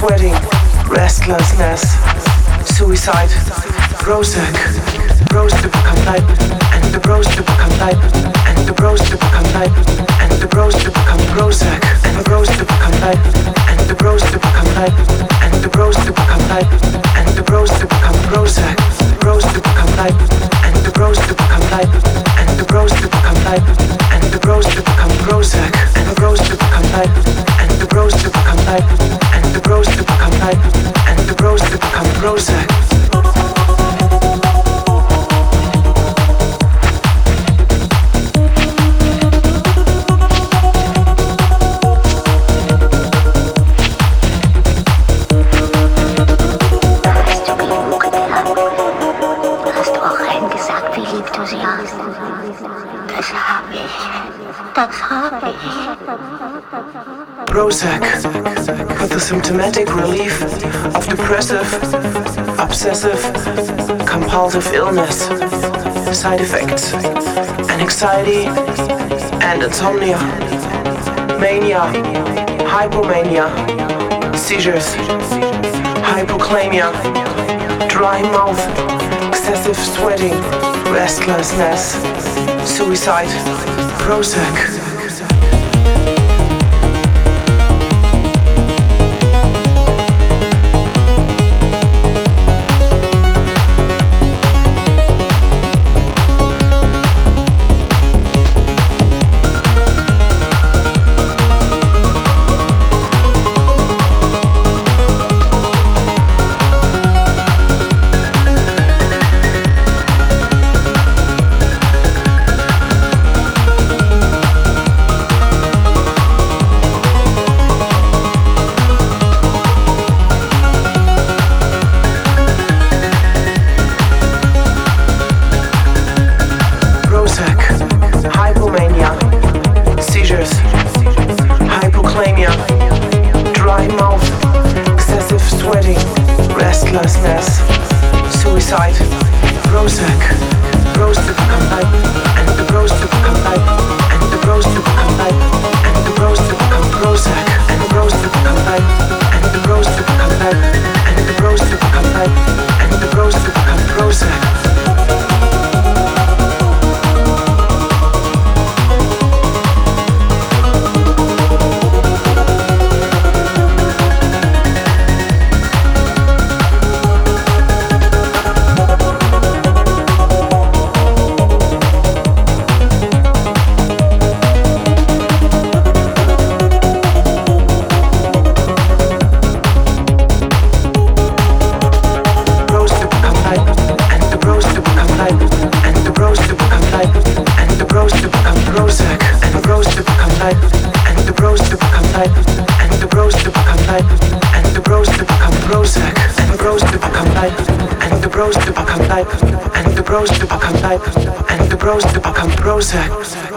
sweating, restlessness, suicide, Prozac, bros to become light, and the bros to become light, and the bros to become light, and the bros to become Prozac, and the bros to become light, and the bros to become light, and the bros to become light, and the bros to become Prozac, bros to become light, and the bros to become light, and the bros to become light, and the bros to become Prozac, and the bros to become light, and the bros to become light, and the bros to become light, and the bros to become Prozac. Prozac for the symptomatic relief of depressive, obsessive, compulsive illness, side effects, anxiety and insomnia, mania, hypomania, seizures, hypokalemia, dry mouth, excessive sweating, restlessness, suicide, Prozac. Restlessness, suicide, Prozac, bros to become light, and the bros to become light, and the bros to become light, and the bros to become Prozac, and the bros to become light, and the bros to become light, and the bros to become light, and the bros to become Prozac. And the bros to become light, and the bros to become Prozac.